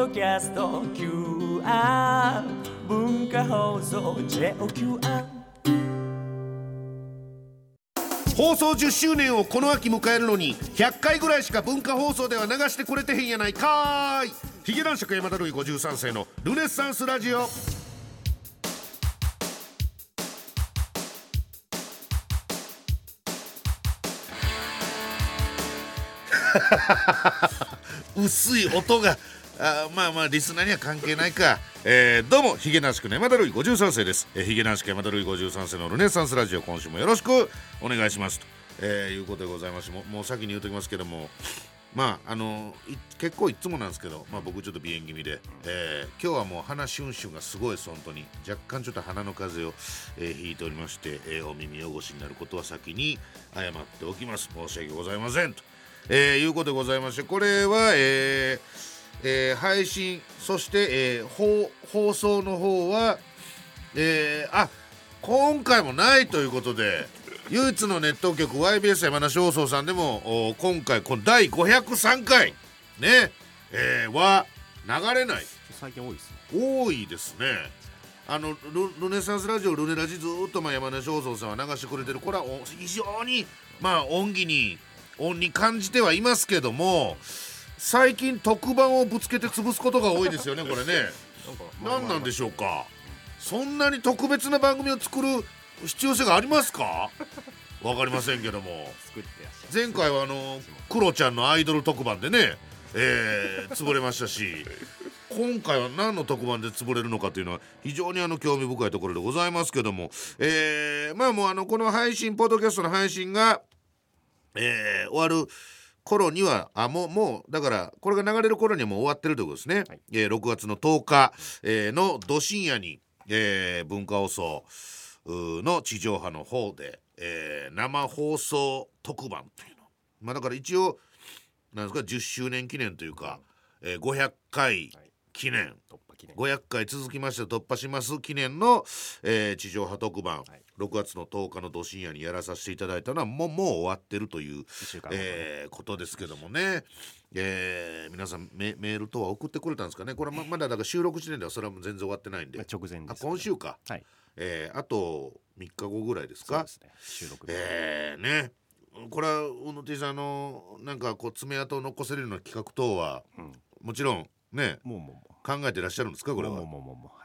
ドキャスト QR 文化放送 JOQR 放送10周年をこの秋迎えるのに100回ぐらいしか文化放送では流してくれてへんやないかーい。ヒゲ男爵山田るい53世のルネッサンスラジオ。薄い音がまあリスナーには関係ないか。どうもヒゲ男爵の山田るい53世です。ヒゲ男爵山田るい53世のルネッサンスラジオ、今週もよろしくお願いしますと、いうことでございまして、もう先に言うときますけども、結構いつもなんですけど、僕ちょっと鼻炎気味で、今日はもう鼻シュンシュンがすごいです。本当に若干ちょっと鼻の風邪を、ひいておりまして、お耳汚しになることは先に謝っておきます。申し訳ございませんと、いうことでございまして、これは、配信そして、放送の方は、今回もないということで、唯一のネット局 YBS 山梨放送さんでも今回この第503回ね、は流れない。 最近多いですね。 多いですね。ルネサンスラジオルネラジずっと山梨放送さんは流してくれてる。これは非常に恩に感じてはいますけども、最近特番をぶつけて潰すことが多いですよねこれね。何なんでしょうか。そんなに特別な番組を作る必要性がありますか。わかりませんけども、前回はクロちゃんのアイドル特番でね、潰れましたし、今回は何の特番で潰れるのかというのは非常に興味深いところでございますけども、もうこの配信ポッドキャストの配信が、終わる頃にはもうだからこれが流れる頃にはもう終わってるということですね、はい。6月の10日、のど深夜に、文化放送の地上波の方で、生放送特番というの、だから一応なんですか、10周年記念というか、500回記念、はい、500回続きまして突破します記念の、地上波特番、はい、6月の10日のど深夜にやらさせていただいたのはもう終わってるという、ことですけどもね、皆さんメールとは送ってくれたんですかね。これまだだから収録時点ではそれは全然終わってないんで、 直前です、ね、 今週か、はい。あと3日後ぐらいですか。 そうですね、収録で、 ね、これは小野 T さんなんかこう爪痕を残せるような企画等は、もちろんね、考えてらっしゃるんですか。これははい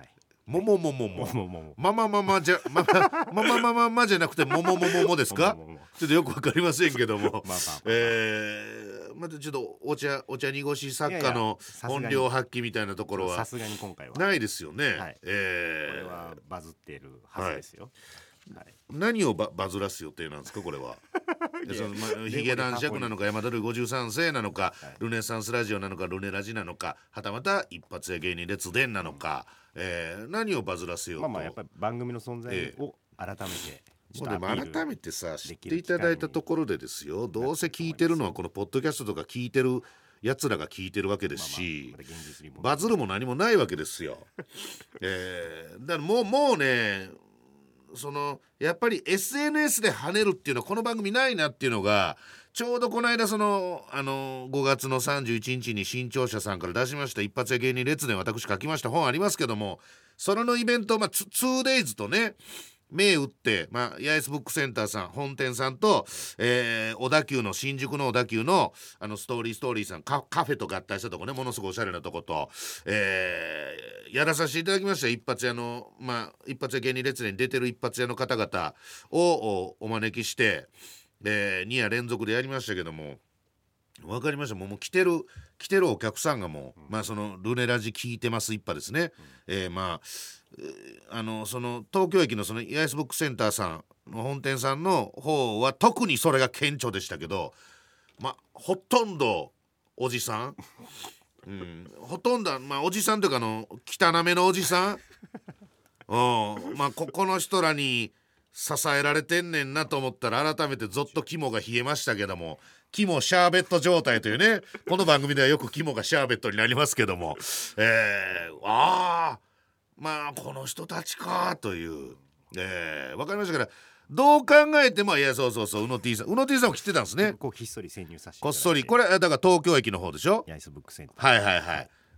ママじゃなくてもですか。ちょっとよくわかりませんけども、またちょっとお茶濁し作家の本領発揮みたいなところはさすがに今回はないですよね、はい。これはバズっているはずですよ、 はい。何をバズらす予定なんですかこれは。ヒゲ男爵なのか山田るい53世なのか、はい、ルネサンスラジオなのかルネラジなのか、はたまた一発屋芸人列伝なのか、何をバズらせようと、 やっぱり番組の存在を改めて、 でも改めてさ知っていただいたところでですよ、どうせ聞いてるのはこのポッドキャストとか聞いてるやつらが聞いてるわけですし、バズるも何もないわけですよ。だからもうね、やっぱり SNS で跳ねるっていうのはこの番組ないなっていうのが、ちょうどこの間5月の31日に新潮社さんから出しました一発屋芸人列伝、私書きました本ありますけども、それのイベント、2days とね銘打って、八重洲ブックセンターさん本店さんと、小田急の新宿の小田急のストーリーさんカフェと合体したとこね、ものすごいおしゃれなとこと、やらさせていただきました。一発屋の一発屋芸人列伝に出てる一発屋の方々をお招きして、2夜連続でやりましたけども、分かりました。もう来てるお客さんがもう、そのルネラジ聞いてます一派ですね、その東京駅のその八重洲ブックセンターさんの本店さんの方は特にそれが顕著でしたけど、ほとんどおじさん、ほとんどおじさんというか汚めのおじさんこの人らに支えられてんねんなと思ったら、改めてゾッと肝が冷えましたけども、肝シャーベット状態というね、この番組ではよく肝がシャーベットになりますけども、この人たちかという、分かりましたから、どう考えてもそう宇野 T さんも来てたんですね。 こうひっそり潜入させてこっそり、これだから東京駅の方でしょ、 八重洲ブックセンター。 はい。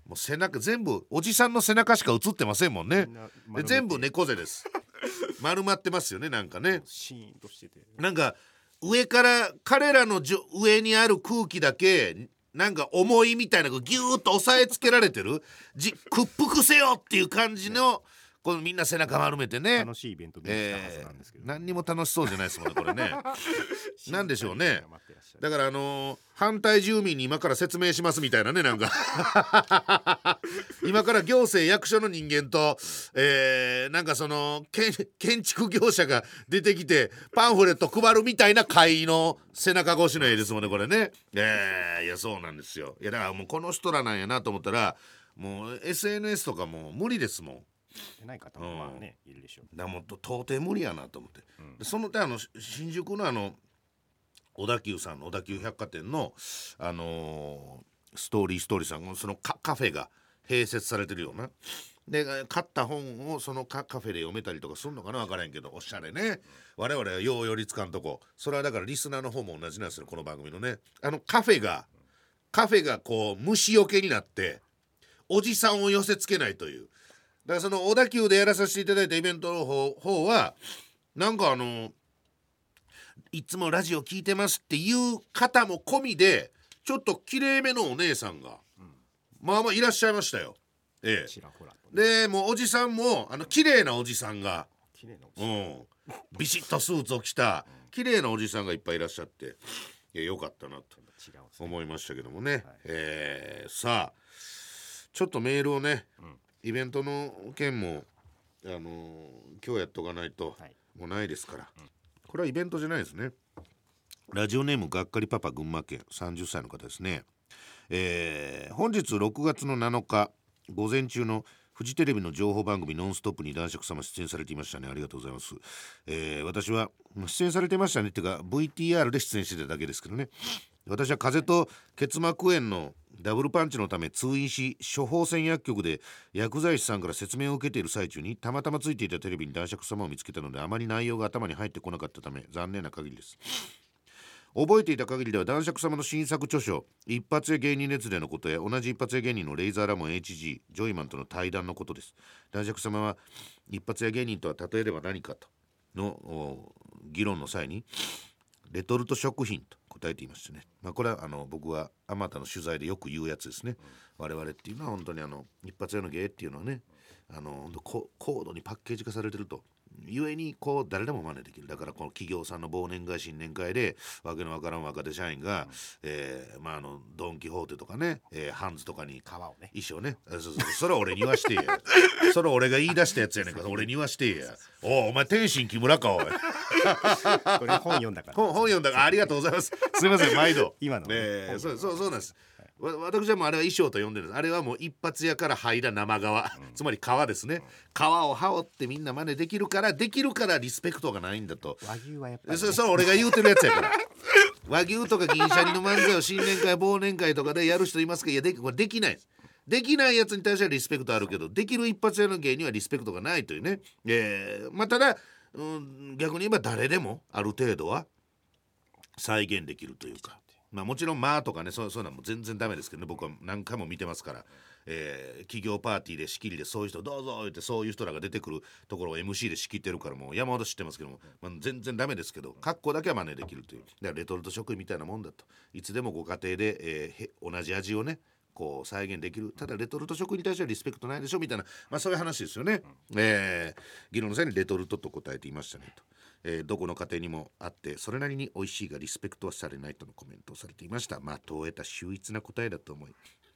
もう背中全部おじさんの背中しか映ってませんもんね。で全部猫背です丸まってますよね。なんかねシーンとしてて、 なんか上から彼らの上にある空気だけなんか重いみたいなギューッと押さえつけられてる屈服せよっていう感じの、このみんな背中丸めてね楽しいイベントできたはずなんですけど、 何にも楽しそうじゃないですもんねこれねなんでしょうね。 待ってらっしゃるだから反対住民に今から説明しますみたいなねなんか今から行政役所の人間と、なんかその建築業者が出てきてパンフレット配るみたいな会の背中越しの絵ですもんねこれね。いやそうなんですよ。いやだからもうこの人らなんやなと思ったらもう SNS とかもう無理ですもん。 出ない方もまあね、いるでしょう。 だからもう到底無理やなと思って、でその新宿の小田急さんの小田急百貨店のストーリーさんのそのカフェが併設されてるようなで買った本をそのカフェで読めたりとかするのかな分からへんけどおしゃれね。我々はよう寄りつかんとこそれはだからリスナーの方も同じなんですよこの番組のね。カフェがこう虫よけになっておじさんを寄せつけないという。だからその小田急でやらさせていただいたイベントの方はなんかいつもラジオ聞いてますっていう方も込みでちょっときれいめのお姉さんが、まあまあいらっしゃいましたよ。 ちらほらとでもうおじさんも綺麗なおじさんが、 綺麗なおじさん、 ビシッとスーツを着た綺麗なおじさんがいっぱいいらっしゃってよかったなと思いましたけどもね、さあちょっとメールをね、イベントの件も今日やっとかないと、もうないですから、これはイベントじゃないですね。ラジオネームがっかりパパ群馬県30歳の方ですね。本日6月の7日午前中のフジテレビの情報番組ノンストップに男爵様出演されていましたね。ありがとうございます。私は出演されてましたねっていうか VTR で出演してただけですけどね。私は風邪と結膜炎のダブルパンチのため通院し処方箋薬局で薬剤師さんから説明を受けている最中にたまたまついていたテレビに男爵様を見つけたのであまり内容が頭に入ってこなかったため残念な限りです。覚えていた限りでは男爵様の新作著書一発屋芸人熱でのことや同じ一発屋芸人のレイザーラモン HG ジョイマンとの対談のことです。男爵様は一発屋芸人とは例えれば何かとの議論の際にレトルト食品と答えていましたね。これは僕はあまたの取材でよく言うやつですね。我々っていうのは本当に一発屋の芸っていうのはね高度にパッケージ化されてるとゆえに誰でも真似できる。だからこの企業さんの忘年会新年会でわけのわからん若手社員が、ドン・キホーテとかね、ハンズとかに革をね衣装ねそれは俺に言わしてやそれは俺が言い出したやつやねんから俺に言わしてやお前天心木村かおいこれ本読んだから本読んだからありがとうございます。すいません毎度今のね、 そうなんです。私はもうあれは衣装と呼んでるんです。あれはもう一発屋から剥いだ生革、つまり革ですね。革を羽織ってみんな真似できるからリスペクトがないんだと。 和牛はやっぱり、ね、 それ俺が言うてるやつやから和牛とか銀シャリの漫才を新年会忘年会とかでやる人いますけどこれできないです。できないやつに対してはリスペクトあるけどできる一発屋の芸にはリスペクトがないというね。ただ、逆に言えば誰でもある程度は再現できるというか、もちろんとかねそういうのはもう全然ダメですけどね。僕は何回も見てますから、企業パーティーで仕切りでそういう人どうぞ言ってそういう人らが出てくるところを MC で仕切ってるからもう山ほど知ってますけども、全然ダメですけど格好だけは真似できるという。だからレトルト食品みたいなもんだと。いつでもご家庭で、同じ味をねこう再現できる。ただレトルト食品に対してはリスペクトないでしょみたいな、そういう話ですよね。議論の際にレトルトと答えていましたねと。どこの家庭にもあってそれなりに美味しいがリスペクトはされないとのコメントをされていました。問えた秀逸な答えだと思い、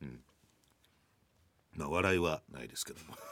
笑いはないですけども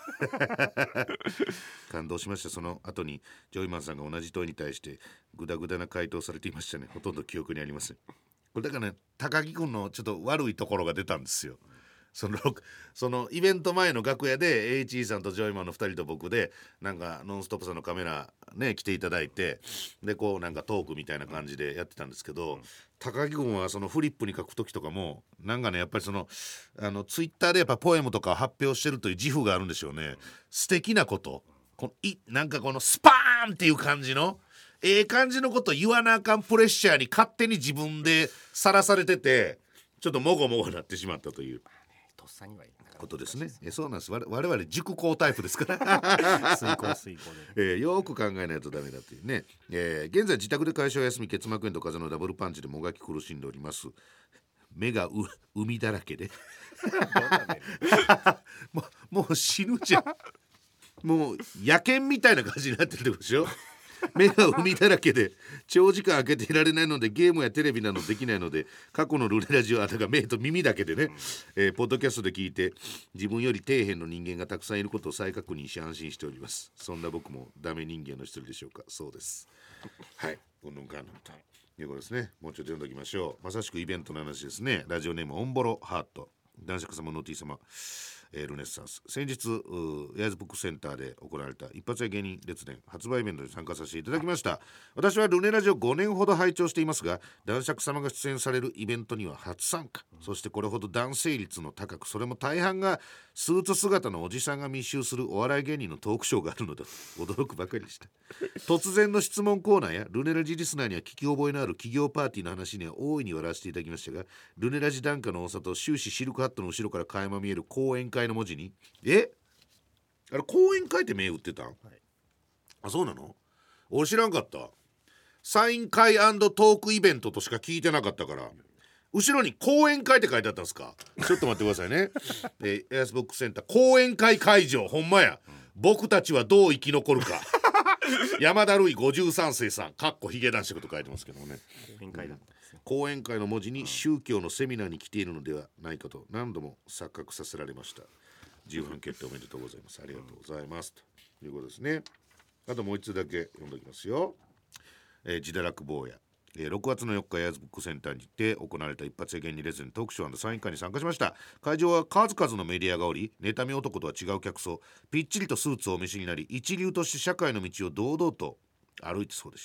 感動しました。その後にジョイマンさんが同じ問いに対してグダグダな回答されていましたね。ほとんど記憶にありません。これだからね高木君のちょっと悪いところが出たんですよ。そのイベント前の楽屋で HE さんとジョイマンの2人と僕でなんかノンストップさんのカメラね来ていただいてでなんかトークみたいな感じでやってたんですけど、高木君はそのフリップに書く時とかもなんかねやっぱりツイッターでやっぱポエムとか発表してるという自負があるんでしょうね。素敵なことなんかこのスパーンっていう感じの感じのこと言わなあかんプレッシャーに勝手に自分でさらされててちょっともごもごなってしまったという。 とっさんにはいいことですね。そうなんです。我々熟考タイプですから遂行で、 よく考えないとダメだというね、現在自宅で会社を休み結膜炎と風邪のダブルパンチでもがき苦しんでおります。目が海だらけでもう死ぬじゃん。もう野犬みたいな感じになってるってことでしょ。目が海だらけで長時間開けていられないのでゲームやテレビなどできないので、過去のルネラジオはだから目と耳だけでね、ポッドキャストで聞いて自分より底辺の人間がたくさんいることを再確認し安心しております。そんな僕もダメ人間の一人でしょうか。そうです。はい、うんぬんかんぬんということですね。もうちょっと読んでおきましょう。まさしくイベントの話ですね。ラジオネームオンボロハート、男爵様の T 様、ルネッサンス。先日ヤイズブックセンターで行われた一発屋芸人列伝発売イベントに参加させていただきました。私はルネラジオ5年ほど拝聴していますが、男爵様が出演されるイベントには初参加、そしてこれほど男性率の高く、それも大半がスーツ姿のおじさんが密集するお笑い芸人のトークショーがあるのだと驚くばかりでした。突然の質問コーナーやルネラジリスナーには聞き覚えのある企業パーティーの話には大いに笑わせていただきましたが、ルネラジ檀家の多さと終始シルクハットの後ろから垣間見える講演会の文字に、あれ講演会って銘打ってたん、あ、そうなの？俺知らんかった。サイン会&トークイベントとしか聞いてなかったから、後ろに講演会って書いてあったんですか。ちょっと待ってくださいね。エアスブックセンター講演会会場、ほんまや、僕たちはどう生き残るか山田るい53世さんかっこヒゲ男爵と書いてますけどもね、 講演会だったんですよ。 講演会の文字に宗教のセミナーに来ているのではないかと何度も錯覚させられました。重版決定おめでとうございます。ありがとうございます、ということですね。あともう一つだけ読んでおきますよ。自堕落坊や、6月の4日ヤーズブックセンターにて行われた一発屋芸人レッスントークショー&サイン会に参加しました。会場は数々のメディアがおり、妬み男とは違う客層、ぴっちりとスーツをお召しになり、一流として社会の道を堂々と歩いてそうでした。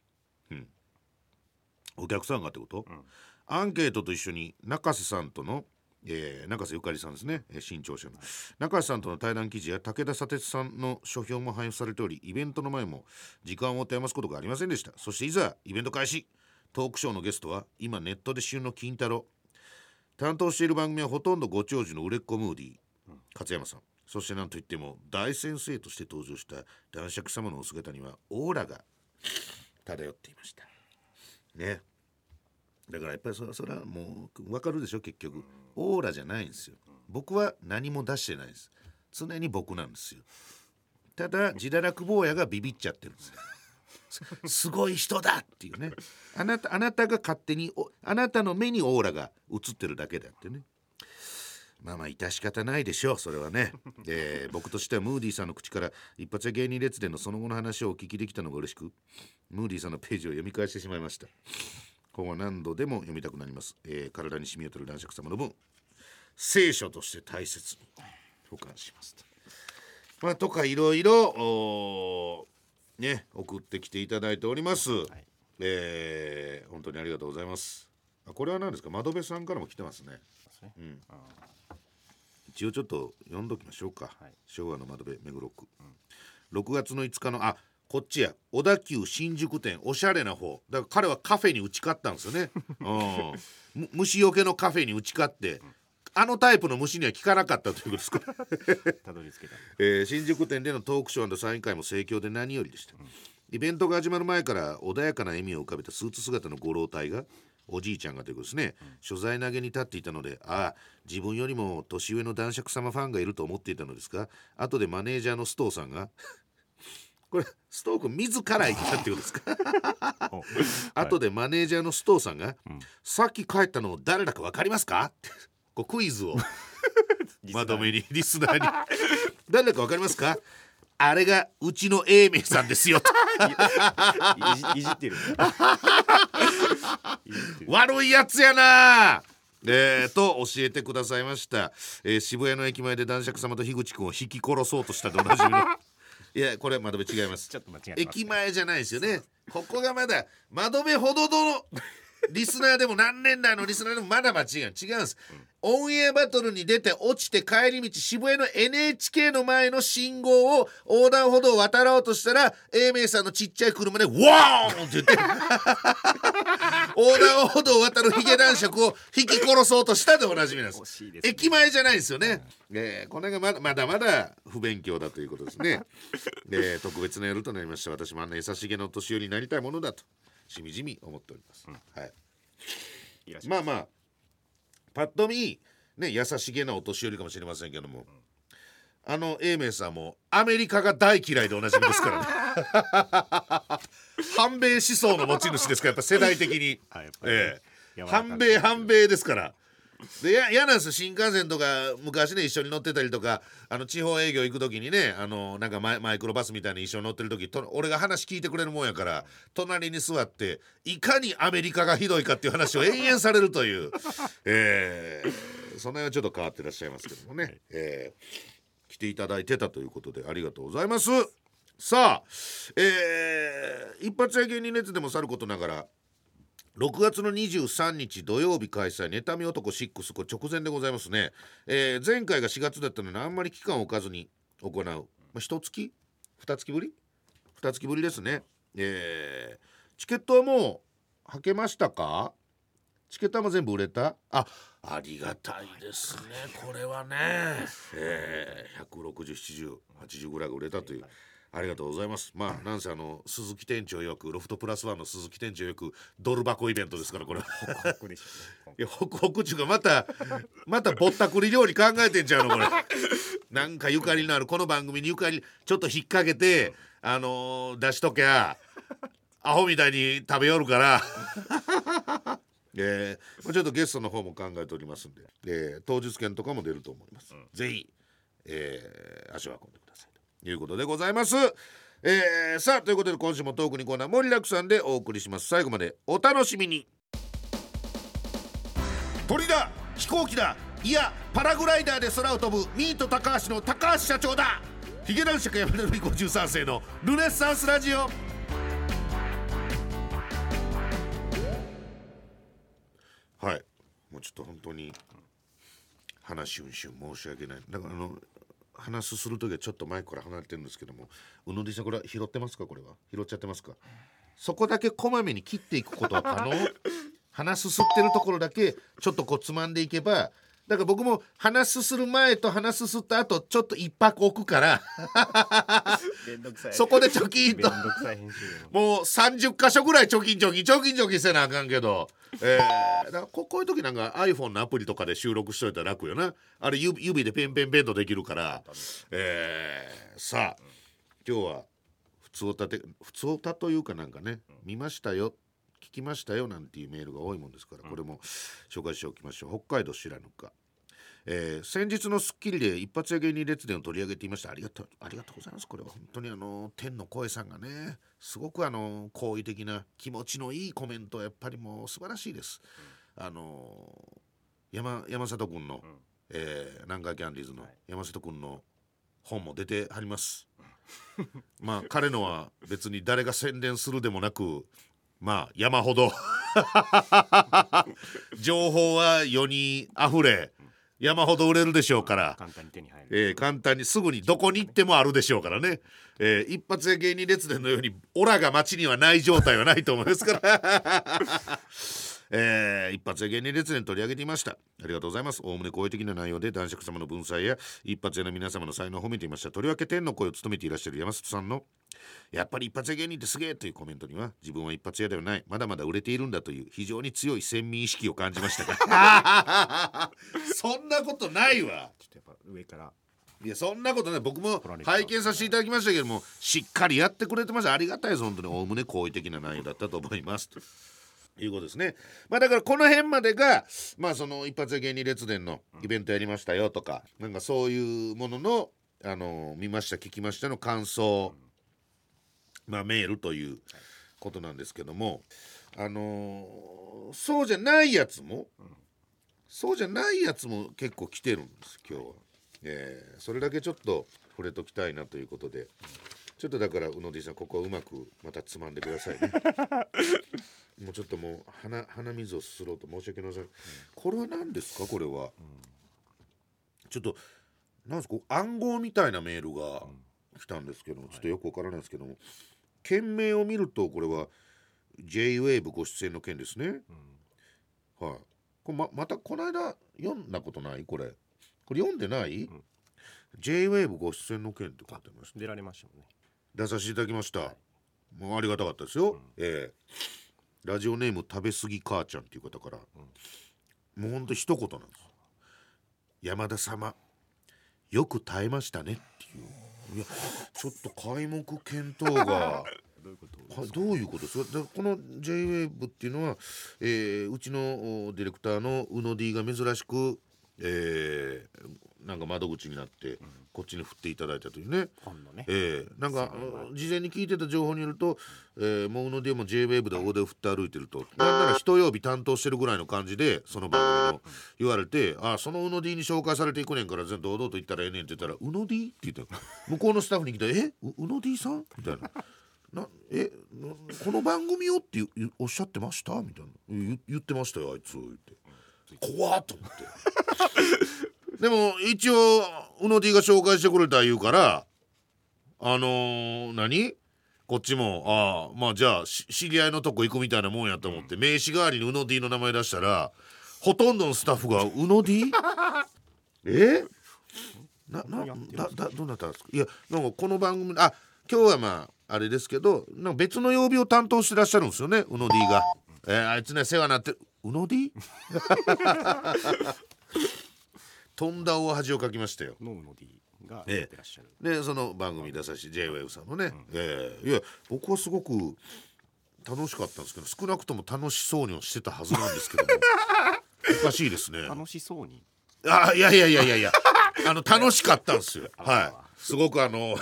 お客さんがってこと、アンケートと一緒に中瀬さんとの中瀬ゆかりさんですね、新潮社の中瀬さんとの対談記事や武田砂鉄さんの書評も配布されており、イベントの前も時間を持て余すことがありませんでした。そしていざイベント開始、トークショーのゲストは今ネットで旬の金太郎、担当している番組はほとんどご長寿の売れっ子ムーディー勝山さん、そしてなんといっても大先生として登場した男爵様のお姿にはオーラが漂っていましたね。だからやっぱりそれはもう分かるでしょ。結局オーラじゃないんですよ。僕は何も出してないです。常に僕なんですよ。ただ自堕落坊やがビビっちゃってるんですよすごい人だっていうね。あなたが勝手にあなたの目にオーラが映ってるだけであってね。まあ致し方ないでしょう、それはね。僕としてはムーディーさんの口から一発屋芸人列伝のその後の話をお聞きできたのが嬉しく、ムーディーさんのページを読み返してしまいました。本は何度でも読みたくなります。体に染み渡る男爵様の分、聖書として大切に保管しますと、とかいろいろね送ってきていただいております、本当にありがとうございます。これは何ですか。窓辺さんからも来てますね。一応ちょっと読んどきましょうか、昭和の窓辺目黒区、6月の5日のこっちや小田急新宿店、おしゃれな方だから彼はカフェに打ち勝ったんですよね虫よけのカフェに打ち勝って、あのタイプの虫には効かなかったということですかたどり着けた、 新宿店でのトークショー&サイン会も盛況で何よりでした。イベントが始まる前から穏やかな笑みを浮かべたスーツ姿のご老体が、おじいちゃんがということですね、所在投げに立っていたので、自分よりも年上の男爵様ファンがいると思っていたのですが、後でマネージャーのストーさんがこれストー君自ら言ったってことですか後でマネージャーのストーさんが、さっき帰ったの誰だか分かりますかってこうクイズをまとめにリスナーに誰だか分かりますか、あれがうちの英明さんですよいじってる悪いやつやなと教えてくださいました。渋谷の駅前で男爵様と樋口君を引き殺そうとしたでおなじみのいやこれ窓辺違います。 ちょっと間違ってます、ね、 駅前じゃないですよね。ここがまだ窓辺ほどのリスナーでも何年代のリスナーでもまだ間違うんです、 オンエアバトルに出て落ちて帰り道渋谷の NHK の前の信号を横断歩道を渡ろうとしたら英明さんのちっちゃい車でワーンって言って横断歩道を渡るヒゲ男爵を引き殺そうとしたでおなじみなんです。 惜しいですね。 駅前じゃないですよね。これがまだまだ不勉強だということですね。特別な夜となりました。私もあんな優しげなお年寄りになりたいものだとしみじみ思っております、はい、まあまあパッと見ね優しげなお年寄りかもしれませんけども、英明さんもアメリカが大嫌いでおなじみですからね反米思想の持ち主ですからやっぱ世代的に、反米ですからで嫌なんですよ。新幹線とか昔ね一緒に乗ってたりとか地方営業行く時にねなんかマイクロバスみたいに一緒に乗ってる時俺が話聞いてくれるもんやから隣に座っていかにアメリカがひどいかっていう話を延々されるというその辺はちょっと変わってらっしゃいますけどもね、来ていただいてたということでありがとうございます。さあ、一発屋芸人熱でもさることながら6月の23日土曜日開催妬み男6これ直前でございますね、前回が4月だったのであんまり期間を置かずに行う、1月2月ぶり2月ぶりですね、チケットはもう履けましたか？チケットはもう全部売れた？ありがたいですねこれはね、160、70、80ぐらいが売れたというありがとうございます。なんせ鈴木店長よくロフトプラスワンの鈴木店長よくドル箱イベントですからこれホクホクでしょうね。いやホクホクっていうかまたぼったくり料理考えてんちゃうのこれなんかゆかりのあるこの番組にゆかりちょっと引っ掛けて出しときゃアホみたいに食べよるからちょっとゲストの方も考えておりますんで、当日券とかも出ると思います、ぜひ、足を運んでくださいということでございます。さあということで今週もトークにコーナー盛りだくさんでお送りします。最後までお楽しみに。鳥だ飛行機だいやパラグライダーで空を飛ぶミート高橋の高橋社長だ。ヒゲ男爵山田典53世のルネッサンスラジオ。はい、もうちょっと本当に話うんしゅん申し訳ない。だから話するときはちょっと前から離れてるんですけども、うのりさんこれ拾ってますか？これは拾っちゃってますか？そこだけこまめに切っていくことは可能鼻すすってるところだけちょっとこうつまんでいけば、だから僕も鼻すする前と鼻すすった後ちょっと一泊置くからそこでチョキンともう30箇所ぐらいチョキンせなあかんけど、だからこういう時なんか iPhone のアプリとかで収録しといたら楽よな。あれ指でペンとできるから、さあ今日は普通歌というかなんかね、見ましたよ聞きましたよなんていうメールが多いもんですから、これも紹介しておきましょう。北海道知らぬか、先日の『スッキリ』で一発屋芸人列伝を取り上げていました。ありがとうございます。これは本当に天の声さんがねすごく好意的な気持ちのいいコメントやっぱりもう素晴らしいです。山里くんの、南海キャンディーズの山里くんの本も出てはります彼のは別に誰が宣伝するでもなく山ほど情報は世にあふれ山ほど売れるでしょうから、 簡単に手に入る、 簡単にすぐにどこに行ってもあるでしょうからね、一発屋芸人列伝のようにオラが街にはない状態はないと思いますから一発屋芸人列伝取り上げていました。ありがとうございます。おおむね好意的な内容で男爵様の文才や一発屋の皆様の才能を褒めていました。とりわけ天の声を務めていらっしゃる山里さんのやっぱり一発屋芸人ってすげえというコメントには、自分は一発屋ではない、まだまだ売れているんだという非常に強い先民意識を感じましたがそんなことないわ。 ちょっとやっぱ上からいやそんなことない。僕も拝見させていただきましたけどもしっかりやってくれてました。ありがたいです。本当におおむね好意的な内容だったと思いますということですね。だからこの辺までがその一発屋芸人列伝のイベントやりましたよとか、なんかそういうものの見ました聞きましたの感想、メールということなんですけども、そうじゃないやつも結構来てるんです今日は。それだけちょっと触れときたいなということで、 ちょっとだからうの D さんここうまくまたつまんでくださいねもうちょっともう鼻水をすすろうと申し訳ございません、これは何ですかこれは、ちょっとなんですか暗号みたいなメールが来たんですけども、ちょっとよくわからないですけども、件名を見るとこれは J-WAVE ご出演の件ですね、はい、これ またこの間読んだことないこれ読んでない、J-WAVE ご出演の件って書いてました。 出られましたもんね。 出させていただきました、もうありがたかったですよ、ラジオネーム食べすぎ母ちゃんっていう方から、もうほんと一言なんです。山田様よく耐えましたねっていう。いやちょっと皆目見当がどういうことですか。この J-WAVE っていうのは、うちのディレクターのうの D が珍しく、なんか窓口になってこっちに振っていただいたというね、なんか事前に聞いてた情報によると、もううの D も J-WAVE で大手を振って歩いてると、なんなら一曜日担当してるぐらいの感じでその番組の言われて、そのうの D に紹介されていくねんから堂々と言ったらええねんって言ったらうの D って言った向こうのスタッフに来たらうの D さんみたいなこの番組をっておっしゃってましたみたいな言ってましたよあいつ言って怖っと思ってでも一応うの D が紹介してくれた言うから何こっちもまあじゃあ知り合いのとこ行くみたいなもんやと思って、名刺代わりにうの D の名前出したらほとんどのスタッフがうの D どうなったんですか。いやなんかこの番組今日はまああれですけどなんか別の曜日を担当してらっしゃるんですよねうの D が、あいつね世話になってるうの D とんだ大恥をかきましたよのうの D がやってらっしゃる、 でその番組出させて J-WAVE さんのね、いや僕はすごく楽しかったんですけど少なくとも楽しそうにしてたはずなんですけどもおかしいですね。 楽しそうにいや楽しかったんですよはいすごく本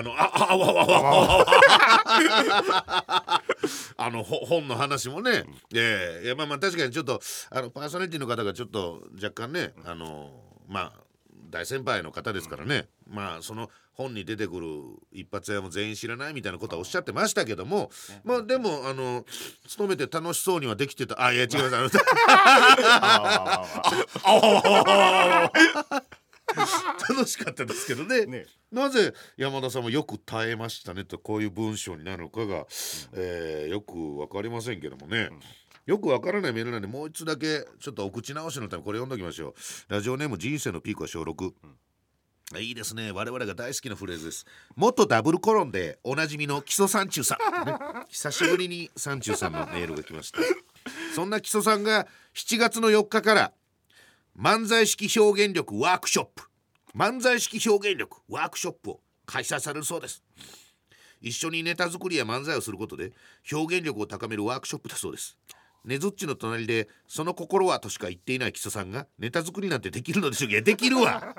の話もね、いやまあ確かにちょっとパーソナリティの方がちょっと若干ねまあ大先輩の方ですからね、まあその本に出てくる一発屋も全員知らないみたいなことはおっしゃってましたけども、まあでも勤めて楽しそうにはできてた。いや違います楽しかったですけど ねなぜ山田さんもよく耐えましたねとこういう文章になるのかが、よく分かりませんけどもね、よくわからないメールなんでもう一つだけちょっとお口直しのためこれ読んどきましょう。ラジオネーム人生のピークは小6、いいですね我々が大好きなフレーズです。元ダブルコロンでおなじみの木曽三中さん、ね、久しぶりに三中さんのメールが来ました。そんな木曽さんが7月の4日から漫才式表現力ワークショップを開催されるそうです。一緒にネタ作りや漫才をすることで表現力を高めるワークショップだそうです。ねずっちの隣でその心はとしか言っていない木曽さんがネタ作りなんてできるのでしょう。いやできるわ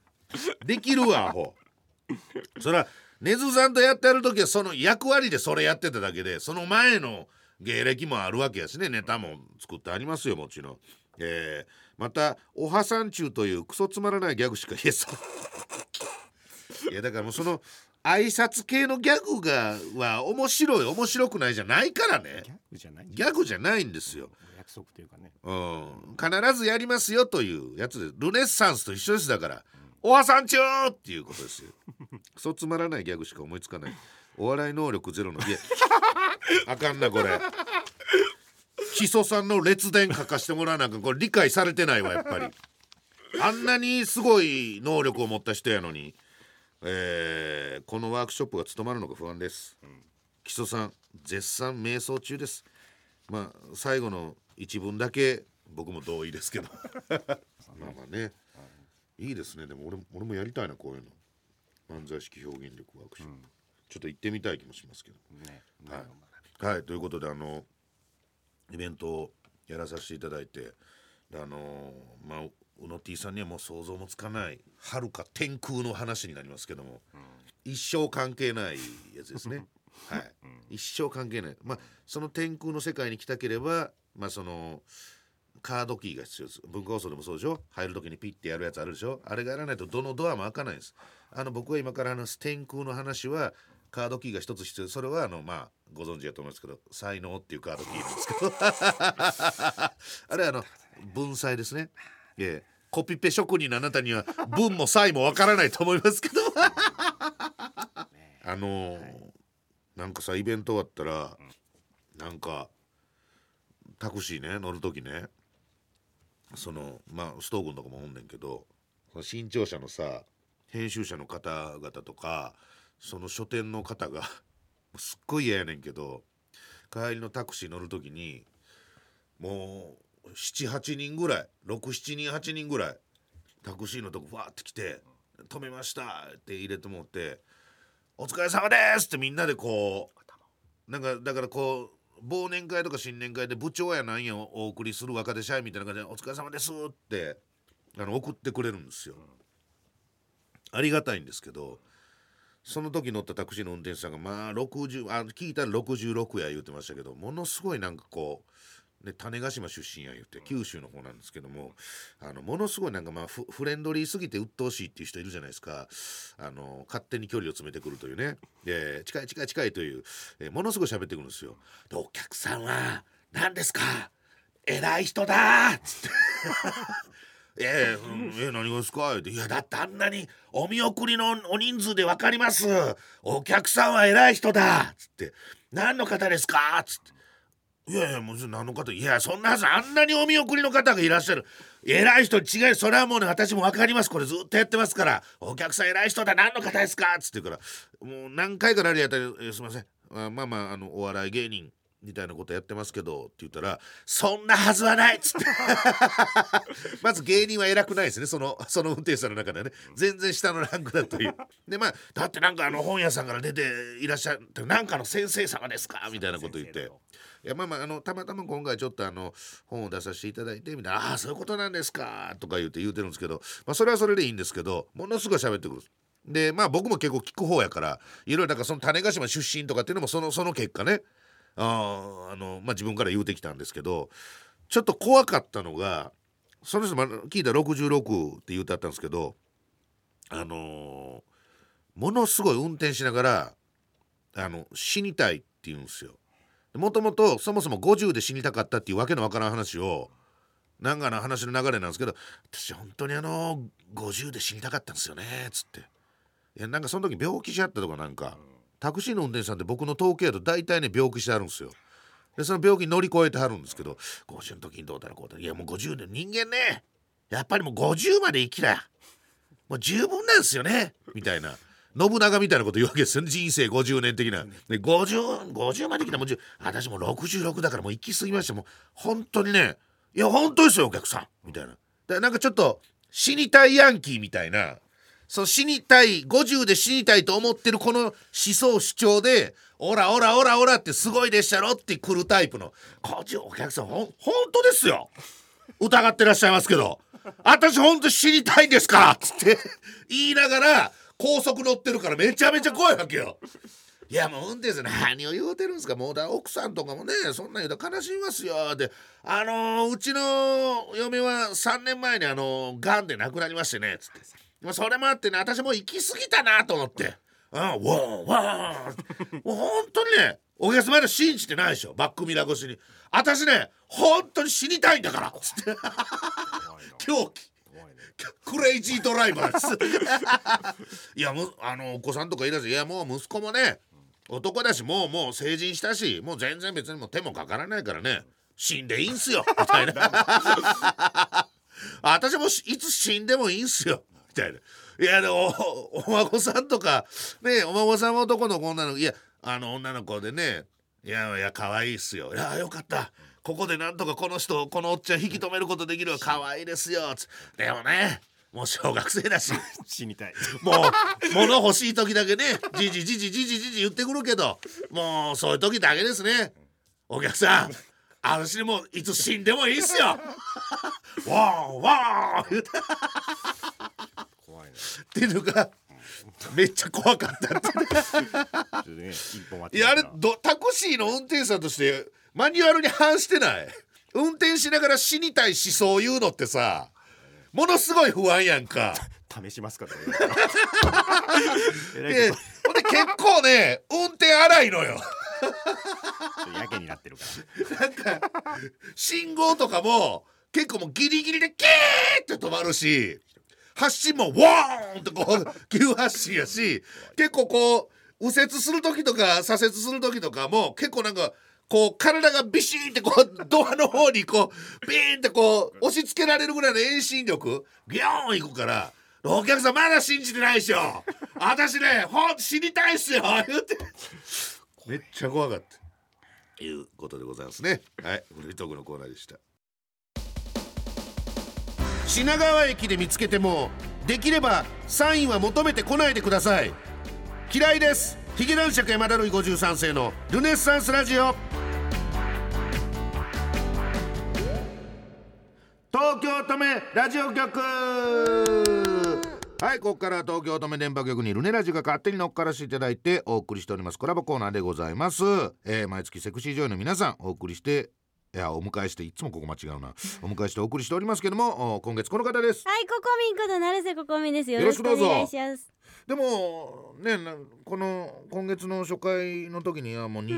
そらねずさんとやってやるときはその役割でそれやってただけでその前の芸歴もあるわけやしね、ネタも作ってありますよもちろん。またおはさんちゅうというクソつまらないギャグしか言えそういやだからもうその挨拶系のギャグは面白くないじゃないからね。ギャグじゃないんですよ。 約束というかね、 必ずやりますよというやつでルネッサンスと一緒です。だからおはさんちゅうっていうことですよクソつまらないギャグしか思いつかない。お笑い能力ゼロのあかんなこれ木曽さんの列伝書かしてもらわなきゃこれ理解されてないわやっぱりあんなにすごい能力を持った人やのに、このワークショップが務まるのか不安です。木曽さん絶賛迷走中です。まあ最後の一文だけ僕も同意ですけどまあね、いいですね。でも俺もやりたいなこういうの漫才式表現力ワークショップ、ちょっと行ってみたい気もしますけどはい、ということでイベントをやらさせていただいてまあうの T さんにはもう想像もつかない遥か天空の話になりますけども、一生関係ないやつですねはい、一生関係ない。まあその天空の世界に来たければまあそのカードキーが必要です。文化放送でもそうでしょ。入る時にピッてやるやつあるでしょ。あれがやらないとどのドアも開かないんです。僕は今から話す天空の話はカードキーが一つ必要。それはまあご存知だと思いますけど、才能っていうカードキーなんですけどあれ文才ですね。コピペ職人のあなたには文も才もわからないと思いますけどなんかさ、イベント終わったら、なんかタクシーね乗るときね、まあストーブンとかもおんねんけど、新潮社のさ編集者の方々とかその書店の方がすっごい嫌やねんけど、帰りのタクシー乗るときにもう7、8人ぐらい、6、7人8人ぐらいタクシーのとこわーって来て、止めましたって入れてもってお疲れ様ですってみんなでこうなんかだからこう忘年会とか新年会で部長やなんやをお送りする若手社員みたいな感じでお疲れ様ですって送ってくれるんですよ。ありがたいんですけど、その時乗ったタクシーの運転手さんがまあ60聞いたら66や言ってましたけど、ものすごいなんかこう、ね、種子島出身や言って九州の方なんですけども、ものすごいなんかまあフレンドリーすぎて鬱陶しいっていう人いるじゃないですか。勝手に距離を詰めてくるというね、近い近い近いという、ものすごい喋ってくるんですよ。でお客さんは何ですか、偉い人だっつって何がですかって、いやだってあんなにお見送りのお人数で分かります、お客さんは偉い人だっつって、何の方ですかっつって、いやいやもう何の方、いやそんなはず、あんなにお見送りの方がいらっしゃる、偉い人に違い、それはもうね私も分かります、これずっとやってますから、お客さん偉い人だ、何の方ですかっつってからもう何回かなりやったら、すいません、まあお笑い芸人みたいなことやってますけどって言ったら、そんなはずはないっつってまず芸人は偉くないですね、その運転手さんの中ではね、全然下のランクだという。でまあだってなんか本屋さんから出ていらっしゃってなんかの先生様ですかみたいなこと言って、いやまあたまたま今回ちょっと本を出させていただいてみたいな、ああそういうことなんですかとか言ってるんですけど、まあそれはそれでいいんですけど、ものすごい喋ってくる。でまあ僕も結構聞く方やから、いろいろなんかその種子島出身とかっていうのもその結果ね、まあ自分から言うてきたんですけど、ちょっと怖かったのが、その人聞いたら66って言うてあったんですけど、ものすごい運転しながら死にたいって言うんですよ。もともとそもそも50で死にたかったっていうわけのわからん話を、なんかの話の流れなんですけど、私本当に50で死にたかったんですよねつって、いやなんかその時病気しちゃったとか、なんかタクシーの運転手さんって僕の統計だと大体ね病気してあるんですよ。でその病気乗り越えてはるんですけど、50の時にどうだろうこうだろう、いやもう50で人間ね、やっぱりもう50まで生きりゃもう十分なんですよねみたいな、信長みたいなこと言うわけですよね、人生50年的な。で50まで来たらもう私もう66だからもう行き過ぎました、もう本当にね、いや本当ですよお客さんみたいな。でなんかちょっと死にたいヤンキーみたいな、そう死にたい、50で死にたいと思ってるこの思想主張で、オラオラオラオラってすごいでっしゃろって来るタイプのお客さん、本当ですよ、疑ってらっしゃいますけど、私本当死にたいんですからっつって言いながら高速乗ってるからめちゃめちゃ怖いわけよ。いやもう運転手さん何を言うてるんですか、もう奥さんとかもねそんなん言うたら悲しみますよ。でうちの嫁は3年前に癌で亡くなりましてねつって、それもあってね私もう行き過ぎたなと思って、ワーワーもう本当にねお客様の信じてないでしょ、バックミラー越しに、私ね本当に死にたいんだからつって狂気クレイジードライバーですいやお子さんとかいらっしゃる、いやもう息子もね男だしもう成人したし、もう全然別にもう手もかからないからね死んでいいんすよみたいな私もいつ死んでもいいんすよみたいな。いやでもお孫さんとかね、お孫さんは男の子女の子、いや女の子でね、いや可愛いっすよ、いやよかった、ここでなんとかこのおっちゃん引き止めることできるわ、可愛いですよつでもねもう小学生だし死にたいもう物欲しい時だけねじじ言ってくるけど、もうそういう時だけですねお客さん、私もいつ死んでもいいっすよわーわー言うて怖いねっていうのがめっちゃ怖かったってね、 いやタクシーの運転手さんとしてマニュアルに反してない、運転しながら死にたい思想を言うのってさものすごい不安やんか試しますかとか言われてえらいこほんで結構ね運転荒いのよとやけになってるからなんか信号とかも結構もうギリギリでキーって止まるし、発進もワーンってこう急発進やし、結構こう右折する時とか左折する時とかも結構なんかこう体がビシーンってこうドアの方にこうビーンってこう押し付けられるぐらいの遠心力ギョーンいくから、お客さんまだ信じてないでしょ私ね死にたいっすよ言ってめっちゃ怖かったということでございますね。はい、フリートークのコーナーでした。品川駅で見つけてもできればサインは求めてこないでください。嫌いです。ヒゲ男爵山田るい53世のルネッサンスラジオ。東京都目ラジオ局。はい、ここから東京都目電波局にルネラジが勝手に乗っからせていただいてお送りしておりますコラボコーナーでございます。毎月セクシー女優の皆さんお迎えしていつもここ間違うなお迎えしてお送りしておりますけども、今月この方です。 はい、ココミンこと成瀬ココミンです。よろしくお願いします。 でもね、この今月の初回の時にはもう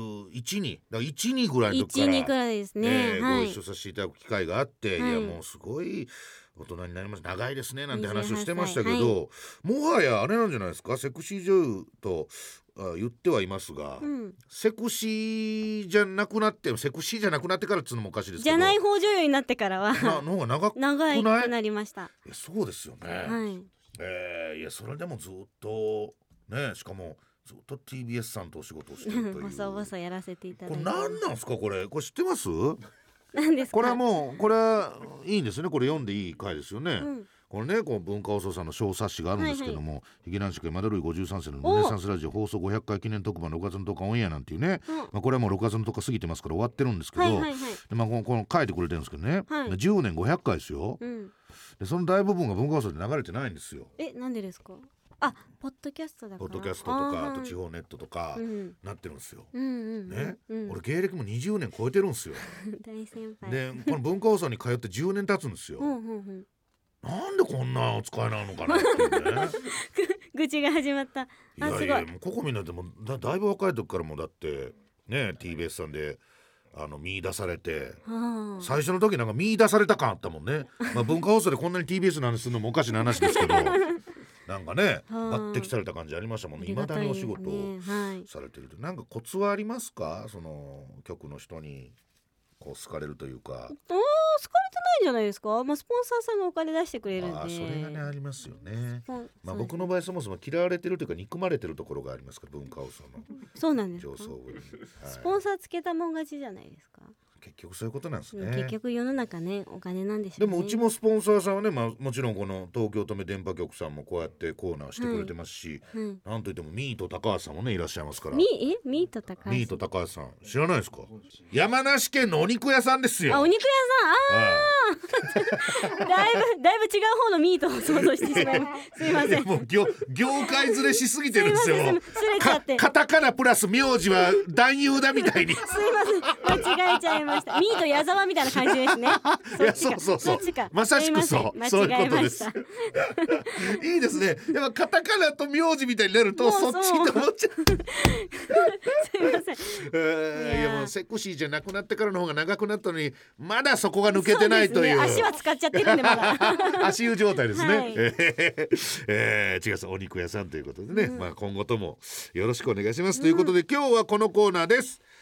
21にだから1、2ぐらいの時から 1、2くらいですね、はい、 ご一緒させていただく機会があって、 はい、 いやもうすごい大人になります長いですねなんて話をしてましたけど、もはやあれなんじゃないですか、セクシー女優と言ってはいますが、セクシーじゃなくなってからっつうのもおかしいですけど、 じゃない方女優になってからはの方が長くなりました。 そうですよね、 はい、 いやそれでもずっとね、しかもずっと TBS さんとお仕事をしてるというボソボソやらせていただいて、 これ何なんですかこれ知ってます？ 何ですか？ これはもうこれはいいんですね、これ読んでいい回ですよね、これね、こう文化放送さんの小冊子があるんですけども、ヒゲ男爵山田るい53世のルネサンスラジオ放送500回記念特番6月の10日オンエアなんていうね、これはもう6月の10日過ぎてますから終わってるんですけど、でこの書いてくれてるんですけどね、10年500回ですよ、でその大部分が文化放送で流れてないんですよ。 なんでですか？ポッドキャストだから。 ポッドキャストとかあと地方ネットとかなってるんですよ、ね、俺芸歴も20年超えてるんですよ大先輩でこの文化放送に通って10年経つんですよ、なんでこんなお使いなのかなっていうね愚痴が始まった。 いやもうここみんなでもだいぶ若い時からもだってね TBS さんで見出されて、最初の時なんか見出された感あったもんね文化放送でこんなに TBS の話するのもおかしな話ですけどなんかね抜擢された感じありましたもんね。未だにお仕事をされてると、なんかコツはありますか？その局の人にこう好かれるというか。 好かれてないんじゃないですか？スポンサーさんがお金出してくれるんで。 それがねありますよね。僕の場合そもそも嫌われてるというか憎まれてるところがありますから、文化放送のそうなんですか？ 上層部に、 スポンサーつけたもん勝ちじゃないですか？ 結局そういうことなんですね。 結局世の中ねお金なんでしょうね。 でもうちもスポンサーさんはね、もちろんこの東京都目電波局さんもこうやってコーナーしてくれてますし、なんといってもミート高橋さんもねいらっしゃいますから。 ミート高橋。 ミート高橋さん知らないですか？山梨県のお肉屋さんですよ。 お肉屋さん。だいぶ違う方のミートを想像してしまいます。すいません。 もう業界ずれしすぎてるんですよ。カタカナプラス名字は男優だみたいに。すいません、間違えちゃいました。ミート矢沢みたいな感じですね。 いやそうまさしくそういうことです。いいですね。やっぱカタカナと名字みたいになるとそっちと思っちゃう。 すいません。 いやもうセクシーじゃなくなってからの方が長くなったのにまだそこが抜けてないという。 足は使っちゃってるんでまだ。 足湯状態ですね。違うお肉屋さんということでね、今後ともよろしくお願いしますということで、今日はこのコーナーです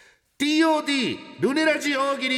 。TOD ルネラジ大喜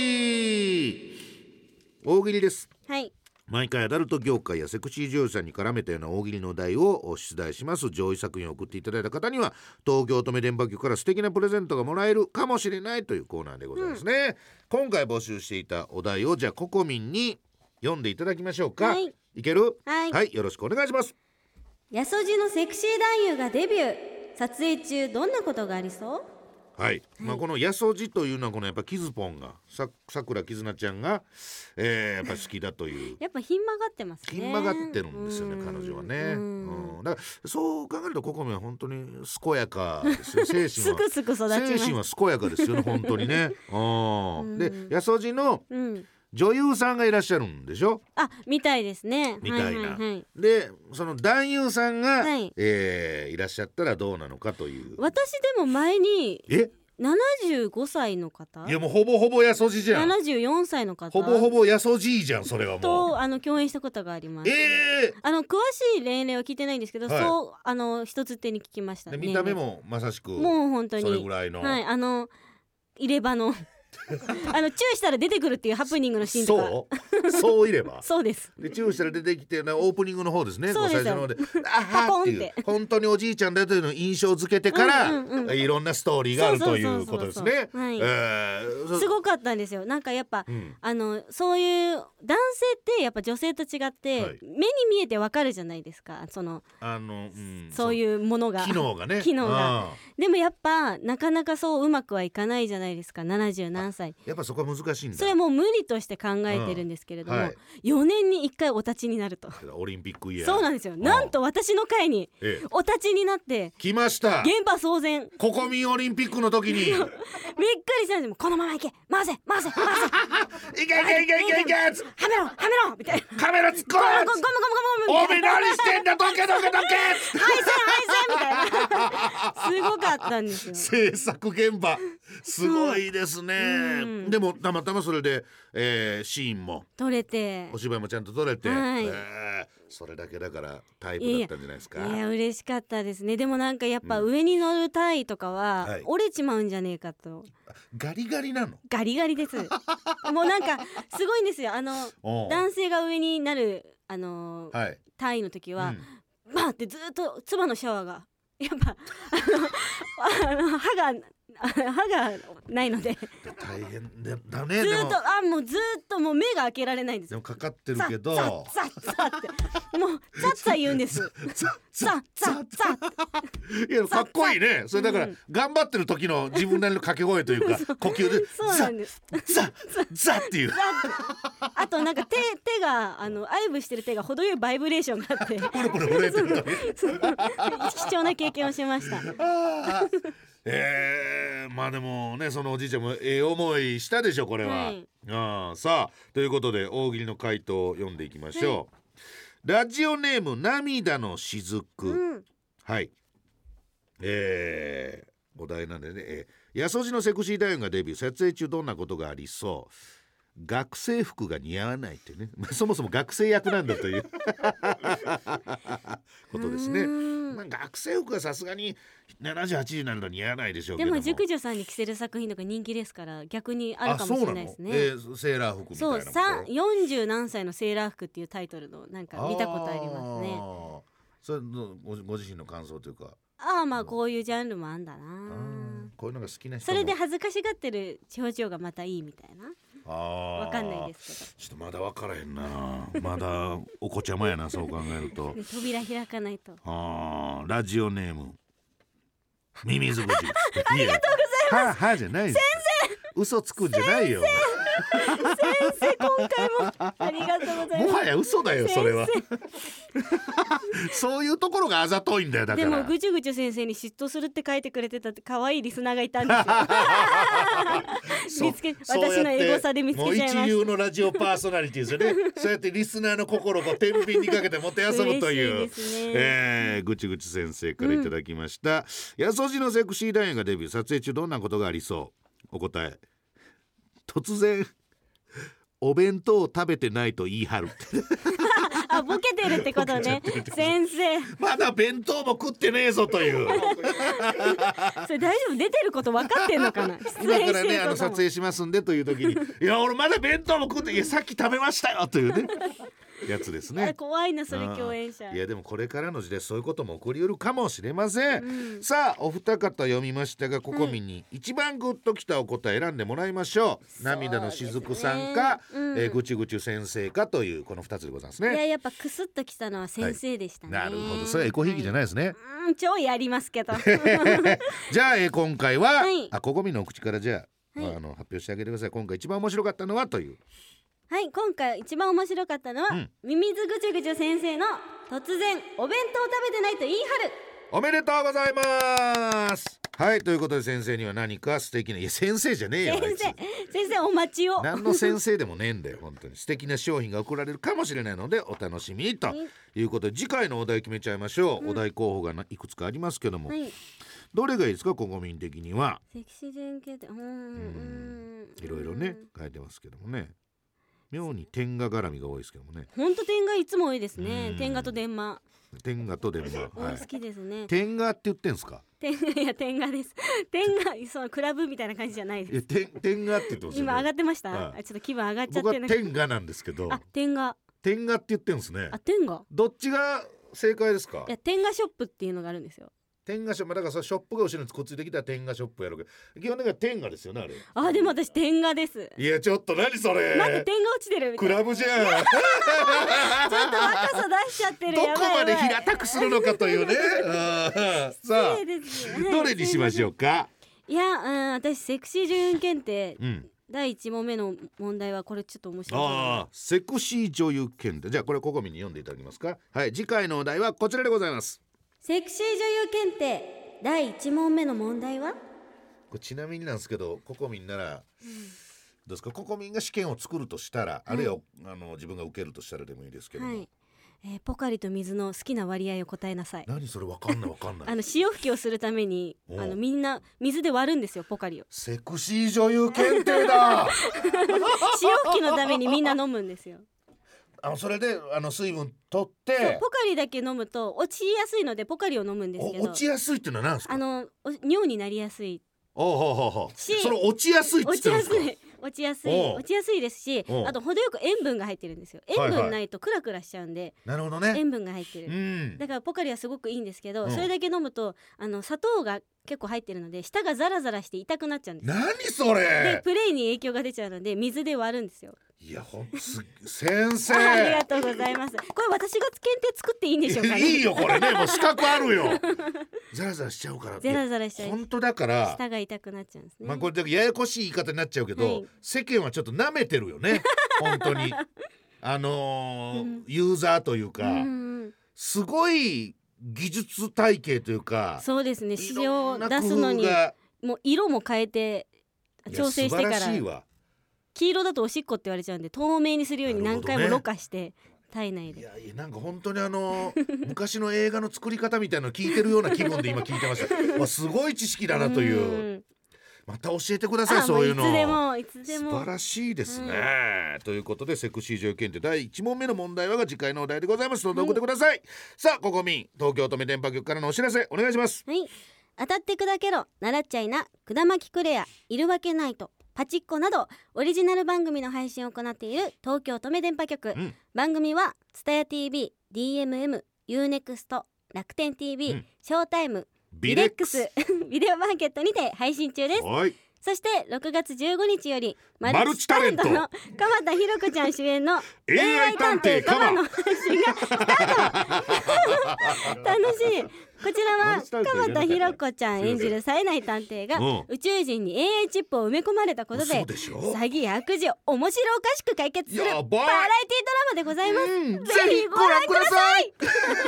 利です。 はい。 毎回アダルト業界やセクシー女優さんに絡めたような大喜利の題を出題します。上位作品を送っていただいた方には東京都目電波局から素敵なプレゼントがもらえるかもしれないというコーナーでございますね、今回募集していたお題をじゃあココミンに読んでいただきましょうか。いける？はい、よろしくお願いします。 やそじのセクシー男優がデビュー。撮影中どんなことがありそう？ はい、このやそじというのはこのやっぱキズポンがさくらきずなちゃんが、やっぱ好きだというやっぱひん曲がってますね。 ひん曲がってるんですよね彼女はね。だからそう考えるとココミは本当に健やかですよ。精神は健やかですよね本当にね。でやそじの女優さんがいらっしゃるんでしょ。 あ、みたいですね。 みたいな、 はいはいはい、 でその男優さんが、 はいいらっしゃったらどうなのかという。 私でも前にえ 75歳の方、 いやもうほぼほぼやそじじゃん。 74歳の方ほぼほぼやそじいじゃんそれはもう。 と共演したことがあります。詳しい年齢は聞いてないんですけど、 はい、 そう一つ手に聞きましたね。 見た目もまさしくもう本当にそれぐらいの、 はい、入れ歯のチューしたら出てくるっていうハプニングのシーンとか。 そういればそうです。 でチューしたら出てきてオープニングの方ですね。 そうですよ。 最初の方であはっていう本当におじいちゃんだというのを印象付けてから、いろんなストーリーがあるということですね。 すごかったんですよ。なんかやっぱ、そういう男性ってやっぱ女性と違って、目に見えてわかるじゃないですか。そういうものが機能がね。 でもやっぱなかなかそううまくはいかないじゃないですか。70何歳。 やっぱそこは難しいんだ。 それはもう無理として考えてるんですけれども、4年に1回お立ちになると。 オリンピックイヤー。 そうなんですよ。なんと私の会にお立ちになって来ました。 現場騒然。 国民オリンピックの時にびっくりしたんです。このまま行け、回せいけはめろみたいな。 カメラ突っ込むおめ何してんだ、どけはいせんみたいな。すごかったんですよ。 制作現場すごいですね。でもたまたまそれで、シーンも撮れてお芝居もちゃんと撮れて、それだけだからタイプだったんじゃないですか。 いや嬉しかったですね。でもなんかやっぱ上に乗るタイとかは折れちまうんじゃねえかと。 ガリガリなの？ ガリガリです。もうなんかすごいんですよ。男性が上になるタイの時は、バーってずっと唾のシャワーがやっぱ歯がないので大変だね。 ずっともう目が開けられないんですよ。 でもかかってるけどザッってもうザッザ言うんです。ザッいやかっこいいね。それだから頑張ってる時の自分なりの掛け声というか呼吸でザッっていう。 あとなんか手が愛撫してる手が程よいバイブレーションがあってプルプル震えてる貴重な経験をしました。 まあでもね、そのおじいちゃんも思いしたでしょこれは、さあということで大喜利の回答を読んでいきましょう、ラジオネーム涙のしずく、はい、お題なんでね、やそじのセクシーダイオンがデビュー、撮影中どんなことがありそう。学生服が似合わないってね、そもそも学生役なんだということですね。学生服はさすがに70、80になると似合わないでしょうけども、 でも熟女さんに着せる作品とか人気ですから逆にあるかもしれないですね。 セーラー服みたいな。 そう40何歳のセーラー服っていうタイトルのなんか見たことありますね。 それご自身の感想というか。 まあこういうジャンルもあんだな。 こういうのが好きな人もそれで恥ずかしがってる表情がまたいいみたいな。わかんないですけどちょっとまだわからへんな。まだお子ちゃまやなそう考えると扉開かないと。 ラジオネームミミズゴチありがとうございます。 はじゃない。先生嘘つくんじゃないよ。 先生今回もありがとうございます。 もはや嘘だよそれは。そういうところがあざといんだよ。だからでもぐちゅぐちゅ先生に嫉妬するって書いてくれてたって可愛いリスナーがいたんですよ。私のエゴサで見つけちゃいました。 もう一流のラジオパーソナリティですよね。そうやってリスナーの心を天秤にかけてもてあそぶという、ぐちぐち先生からいただきました、やそじのセクシーダイオンがデビュー、撮影中どんなことがありそう。お答え、突然お弁当を食べてないと言い張るボケてるってことね。先生まだ弁当も食ってねえぞというそれ大丈夫？出てること分かってんのかな。だからね撮影しますんでという時にいや俺まだ弁当も食って、いやさっき食べましたよというねやつですね。 怖いなそれ共演者。 いやでもこれからの時代そういうことも起こりうるかもしれません、さあお二方読みましたが、ここみに一番グッときたお答え選んでもらいましょう、涙のしずくさんか、ぐちぐち先生かというこの2つでございますね。 いややっぱクスッときたのは先生でしたね、 なるほど、それはエコひいきじゃないですね、 超やりますけどじゃあ、今回は、ここみのお口からじゃあ、発表してあげてください。今回一番面白かったのはという。 はい、今回一番面白かったのは、ミミズぐちゅぐちゅ先生の突然お弁当を食べてないと言い張る。 おめでとうございます。 はい、ということで先生には何か素敵な、いや先生じゃねえよ、 先生お待ちを。 何の先生でもねえんだよ本当に。素敵な商品が送られるかもしれないのでお楽しみにということで、次回のお題決めちゃいましょう。お題候補がいくつかありますけども、どれがいいですか、国民的には。 セクシー準決定、 いろいろね書いてますけどもね、妙に天下絡みが多いですけどもね。 ほんと天下いつも多いですね。天下と電話、 天下と電話、 好きですね。 天下って言ってんすか。 いや天下です。天下そうクラブみたいな感じじゃないです。 天下って言ってますよね。 今上がってました、 はい、 ちょっと気分上がっちゃって僕は天下なんですけど。 天下って言ってんですね。 天下どっちが正解ですか。 いや天下ショップっていうのがあるんですよ。 天下ショップ、だからそのショップが後ろにくっついてきたら天下ショップやろうけど、基本的には天下ですよね、あれ。 でも私天下です。 いやちょっと何それ、 なんで点が落ちてるみたいな。 クラブじゃんちょっと若さ出しちゃってる。 どこまで平たくするのかというねさあどれにしましょうか。 いや、私セクシー女優検定、第1問目の問題はこれちょっと面白い。 セクシー女優検定、じゃあこれココミに読んでいただけますか。はい、次回のお題はこちらでございます。 セクシー女優検定第1問目の問題は、 これちなみになんですけど、ココミンなら、どうですか、ココミンが試験を作るとしたら、あるいは自分が受けるとしたらでもいいですけども、 ポカリと水の好きな割合を答えなさい。 何それ、わかんない潮吹きをするためにみんな水で割るんですよ、ポカリを。 セクシー女優検定だ潮吹きのためにみんな飲むんですよ。 それで水分取ってポカリだけ飲むと落ちやすいのでポカリを飲むんですけど。 落ちやすいっていうのは何ですか。 尿になりやすいし、 それ落ちやすいって言ってるんですか。 落ちやすいですし、あと程よく塩分が入ってるんですよ。塩分ないとクラクラしちゃうんで、 なるほどね、 塩分が入ってる、だからポカリはすごくいいんですけど、それだけ飲むと砂糖が結構入ってるので舌がザラザラして痛くなっちゃうんです。 何それでプレイに影響が出ちゃうので水で割るんですよ。 いや先生ありがとうございます。これ私が検定作っていいんでしょうかね。 いいよこれね、もう資格あるよザラザラしちゃうから。 ザラザラしちゃう、 本当だから舌が痛くなっちゃうんですね。 これややこしい言い方になっちゃうけど、世間はちょっと舐めてるよね本当にユーザーというか、すごい技術体系というか。 そうですね、指示を出すのにもう色も変えて調整してから。 素晴らしいわ。 黄色だとおしっこって言われちゃうんで、透明にするように何回もろ過して体内で。 いやなんか本当に昔の映画の作り方みたいなの聞いてるような気分で今聞いてましたすごい知識だなという。また教えてください、そういうの。 いつでも素晴らしいですね、ということでセクシー女優検定第1問目の問題はが次回のお題でございます。どうぞ送ってください。さあココミン、東京都目電波局からのお知らせお願いします。 当たって砕けろ、習っちゃいな、くだまきクレア、いるわけないと、パチッコなどオリジナル番組の配信を行っている東京都目電波局、番組はツタヤ TV、DMM、UNEXT、楽天 TV、ショータイム、ビレックスビデオマーケットにて配信中です。そして6月15日よりマルチタレントの鎌田ひろ子ちゃん主演の AI 探偵カマの配信がスタート楽しい。こちらは鎌田ひろ子ちゃん演じる冴えない探偵が宇宙人に AI チップを埋め込まれたことで詐欺や悪事を面白おかしく解決するバラエティドラマでございます。ぜひご覧ください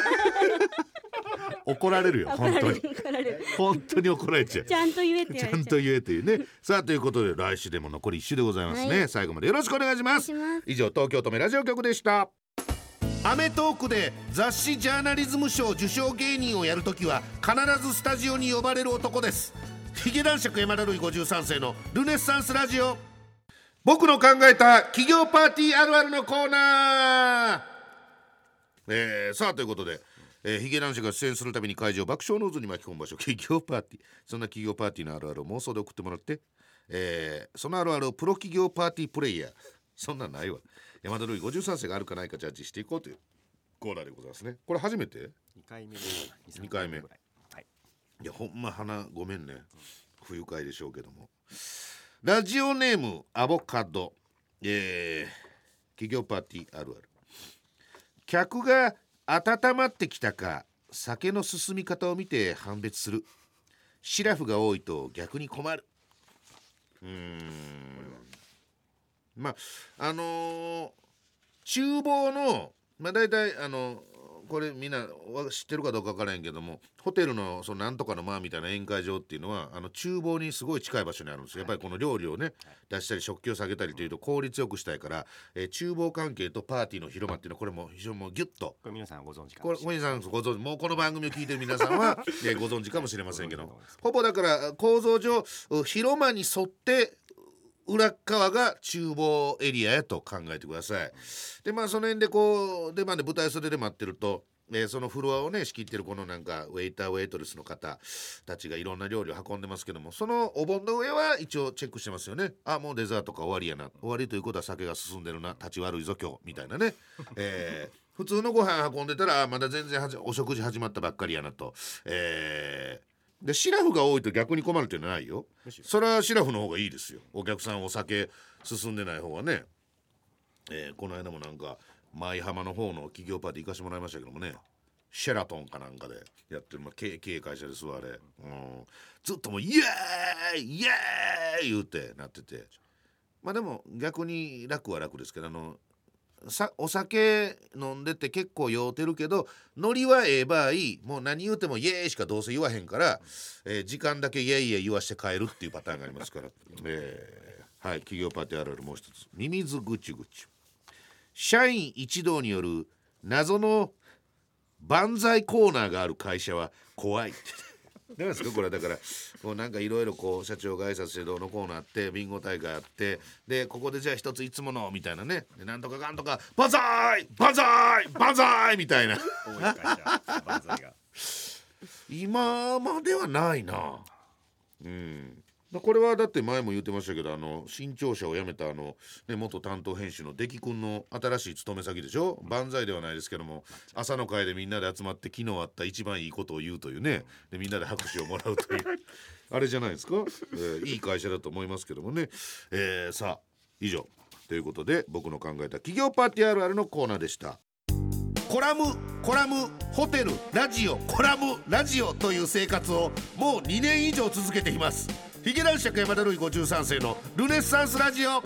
怒られるよ本当に本当に怒られちゃう。 ちゃんと言えって言われちゃう。 ちゃんと言えというねさあということで来週でも残り1週でございますね、最後までよろしくお願いします。以上東京都目ラジオ局でした。アメトークで雑誌ジャーナリズム賞受賞芸人をやるときは必ずスタジオに呼ばれる男です。ヒゲ男爵山田るい53世のルネッサンスラジオ、僕の考えた企業パーティーあるあるのコーナー、さあということでヒゲ男爵が出演するたびに会場を爆笑の渦に巻き込む場所、企業パーティー。そんな企業パーティーのあるあるを妄想で送ってもらって、そのあるあるをプロ企業パーティープレイヤー、そんなんないわ、山田るい53世があるかないかジャッジしていこうというコーナーでございますね。これ初めて 2回目 2回目、いやほんま鼻ごめんね、不愉快でしょうけども。ラジオネームアボカド、企業パーティーあるある。客が温まってきたか酒の進み方を見て判別する。シラフが多いと逆に困る。まあ厨房のだいたいこれみんな知ってるかどうか分からへんけども、ホテルのそのなんとかのまあみたいな宴会場っていうのは厨房にすごい近い場所にあるんですよ。やっぱりこの料理をね出したり食器を下げたりというと効率よくしたいから、厨房関係とパーティーの広間っていうのはこれも非常にもうギュッと、 これ皆さんご存知かこれもしれない。 皆さんご存知、もうこの番組を聞いてる皆さんはご存知かもしれませんけどほぼだから構造上広間に沿って裏側が厨房エリアやと考えてください。でその辺でこう出番で舞台袖で待ってると、そのフロアをね仕切ってるこのなんかウェイターウェイトレスの方たちがいろんな料理を運んでますけども、そのお盆の上は一応チェックしてますよね。もうデザートか終わりやな、終わりということは酒が進んでるな、立ち悪いぞ今日みたいなね、普通のご飯運んでたらまだ全然お食事始まったばっかりやなと、でシラフが多いと逆に困るっていうのはないよ。それはシラフの方がいいですよ。お客さんお酒進んでない方がね、この間もなんか舞浜の方の企業パーティー行かしてもらいましたけどもね、シェラトンかなんかでやってる、経営会社ですわあれ、ずっともうイエーイイエーイ言うてなってて、でも逆に楽は楽ですけど、お酒飲んでて結構酔うてるけどノリはええ場合もう何言うてもイエーイしかどうせ言わへんから、時間だけイエイイエイ言わして帰るっていうパターンがありますから、はい、企業パーティーあるあるもう一つ、ミミズぐちぐち。社員一同による謎の万歳コーナーがある会社は怖いって何ですかこれ。だからもうなんかいろいろこう社長が挨拶してどうのコーナーあってビンゴ大会あって、でここでじゃあ一ついつものみたいなね、でなんとかかんとか万歳万歳万歳みたいな多い会社万歳が今まではないな。これはだって前も言ってましたけど、新潮社を辞めた元担当編集の出来君の新しい勤め先でしょ。万歳ではないですけども、朝の会でみんなで集まって昨日あった一番いいことを言うというね、でみんなで拍手をもらうというあれじゃないですか、いい会社だと思いますけどもね、さあ以上ということで僕の考えた企業パーティーあるあるのコーナーでした。コラムホテルラジオコラムラジオという生活をもう2年以上続けています。ヒゲ男爵山田ルイ53世のルネッサンスラジオ。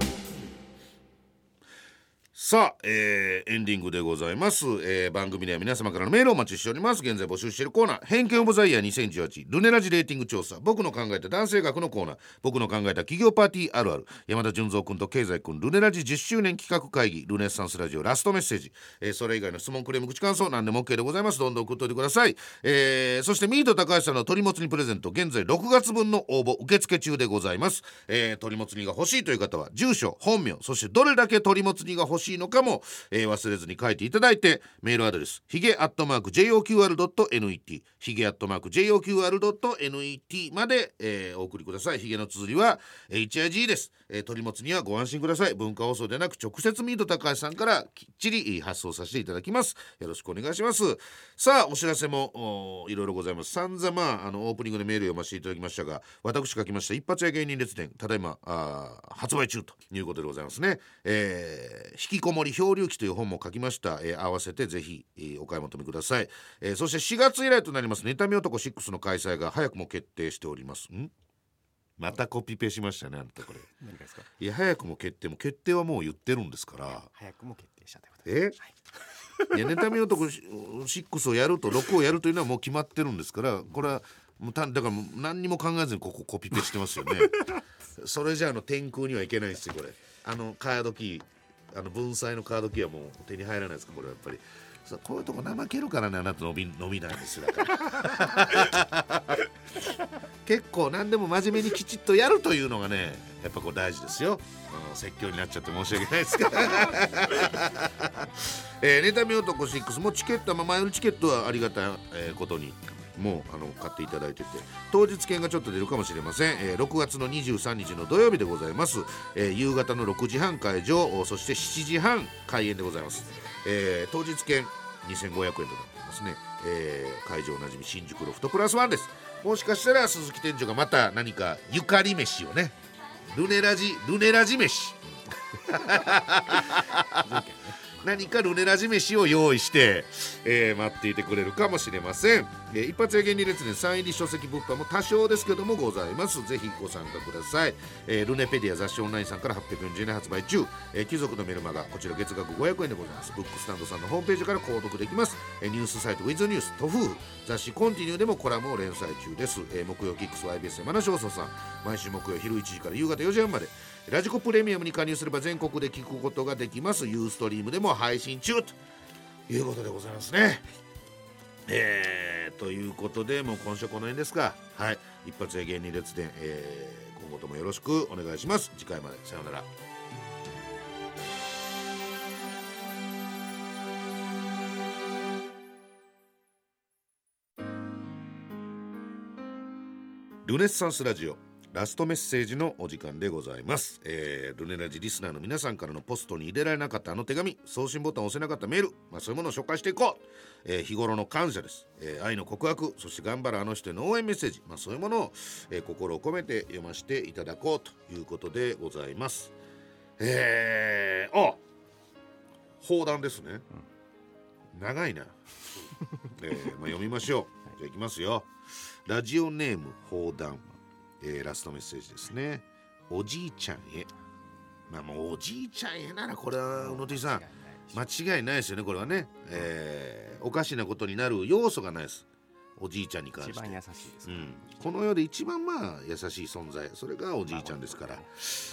さあ、エンディングでございます。番組では皆様からのメールをお待ちしております。現在募集しているコーナー、偏見オブザイヤー2018ルネラジレーティング調査、僕の考えた男性学のコーナー、僕の考えた企業パーティーあるある、山田純三君と経済君ルネラジ10周年企画会議ルネッサンスラジオラストメッセージ、それ以外の質問クレーム口感想何でも OK でございます。どんどん送っておいてください。そしてミート高橋さんの鳥もつ煮プレゼント、現在6月分の応募受付中でございます。鳥もつ煮が欲しいという方は住所本名そしてどれだけ鳥もつ煮が欲しいのかも忘れずに書いていただいて、メールアドレスヒゲ@joqr.net ヒゲ@joqr.net まで、お送りください。ヒゲの綴りは HIG です。鳥もつにはご安心ください。文化放送でなく直接ミート高橋さんからきっちり発送させていただきます。よろしくお願いします。さあお知らせもいろいろございます。散々オープニングでメール読ませていただきましたが、私書きました一発屋芸人列伝ただいま発売中ということでございますね。引きこもり漂流記という本も書きました。合わせてぜひ、お買い求めください。そして4月以来となります妬み男6の開催が早くも決定しております。またコピペしましたねあなたこれ。 何ですか。 いや早くも決定はもう言ってるんですから早くも決定したということで、 いや妬み男6をやると6をやるというのはもう決まってるんですから、これはもうだからもう何にも考えずにここコピペしてますよねそれじゃ天空にはいけないですよこれ。カードキー文才のカードキーはもう手に入らないですかこれはやっぱり。こういうとこ怠けるからねあなた伸びないんですよだから結構何でも真面目にきちっとやるというのがねやっぱこう大事ですよ。説教になっちゃって申し訳ないですが妬み男6もチケット前売りチケットはありがたいことにもう買っていただいてて、当日券がちょっと出るかもしれません。6月の23日の土曜日でございます。夕方の6時半会場、そして7時半開演でございます。当日券2500円となっていますね。会場おなじみ新宿ロフトプラスワンです。もしかしたら鈴木店長がまた何かゆかり飯をね、ルネラジ飯何かルネラジ飯を用意して、待っていてくれるかもしれません。一発屋芸人列伝サイン入り書籍物販も多少ですけどもございます。ぜひご参加ください。ルネペディア雑誌オンラインさんから840円で発売中。貴族のメルマガ、こちら月額500円でございます。ブックスタンドさんのホームページから購読できます。ニュースサイトウィズニュースと夫婦雑誌コンティニューでもコラムを連載中です。木曜キックス YBS 山梨放送さん、毎週木曜昼1時から夕方4時半までラジコプレミアムに加入すれば全国で聞くことができます。ユーストリームでも配信中ということでございますね。ということでもう今週この辺ですか。はい、一発屋芸人列伝、今後ともよろしくお願いします。次回までさようなら。ルネッサンスラジオラストメッセージのお時間でございます。ルネラジリスナーの皆さんからのポストに入れられなかったあの手紙、送信ボタンを押せなかったメール、そういうものを紹介していこう。日頃の感謝です。愛の告白、そして頑張るあの人への応援メッセージ、そういうものを、心を込めて読ませていただこうということでございます。砲弾ですね、長いな、読みましょう。じゃあいきますよ。ラジオネーム砲弾、ラストメッセージですね。おじいちゃんへ。もうおじいちゃんへならこれは小野 T さん間違いないですよね。これはね、おかしなことになる要素がないです。おじいちゃんに関して一番優しいです、 この世で一番優しい存在、それがおじいちゃんですから、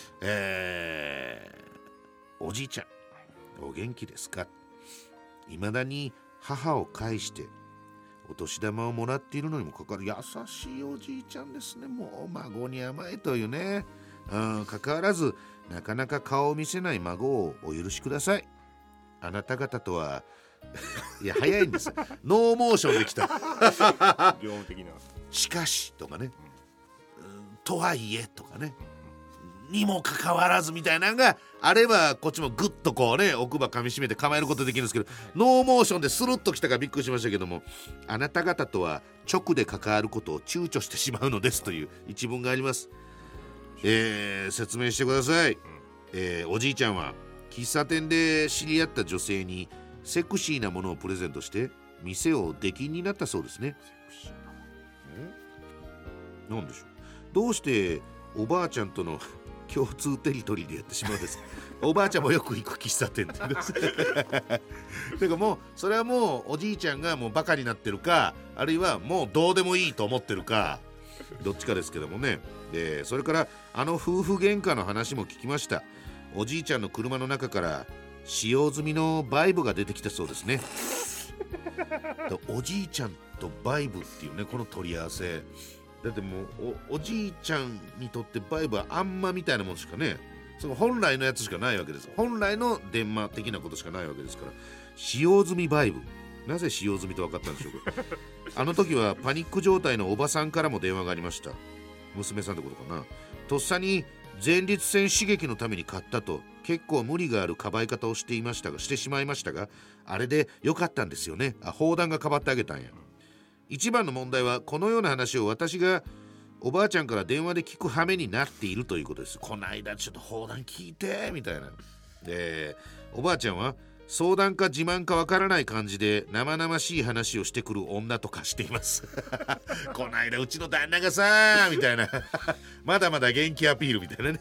おじいちゃんお元気ですか。未だに母を介してお年玉をもらっているのにもかかわらず優しいおじいちゃんですね。もう孫に甘いというね、かかわらずなかなか顔を見せない孫をお許しください。あなた方とはいや早いんですノーモーションできた業務的なしかしとかね、とはいえとかね、にもかかわらずみたいなのがあればこっちもグッとこうね奥歯噛みしめて構えることできるんですけど、ノーモーションでスルッときたからびっくりしましたけども、あなた方とは直で関わることを躊躇してしまうのですという一文があります。説明してください。おじいちゃんは喫茶店で知り合った女性にセクシーなものをプレゼントして店を出禁になったそうですね。なんでしょう、どうしておばあちゃんとの共通テリトリーでやってしまうんですおばあちゃんもよく行く喫茶店っててかもうそれはもうおじいちゃんがもうバカになってるか、あるいはもうどうでもいいと思ってるか、どっちかですけどもね。それから夫婦喧嘩の話も聞きました。おじいちゃんの車の中から使用済みのバイブが出てきたそうですねおじいちゃんとバイブっていうねこの取り合わせだって、もう おじいちゃんにとってバイブはあんまみたいなものしかね、その本来のやつしかないわけです。本来の電話的なことしかないわけですから、使用済みバイブ、なぜ使用済みと分かったんでしょうかあの時はパニック状態のおばさんからも電話がありました。娘さんってことかな。とっさに前立腺刺激のために買ったと結構無理があるかばい方をしてしまいましたが、あれでよかったんですよね。砲弾がかばってあげたんや。一番の問題はこのような話を私がおばあちゃんから電話で聞く羽目になっているということです。こないだちょっと砲弾聞いてみたいな。おばあちゃんは相談か自慢かわからない感じで生々しい話をしてくる女とかしていますこないだうちの旦那がさみたいなまだまだ元気アピールみたいなね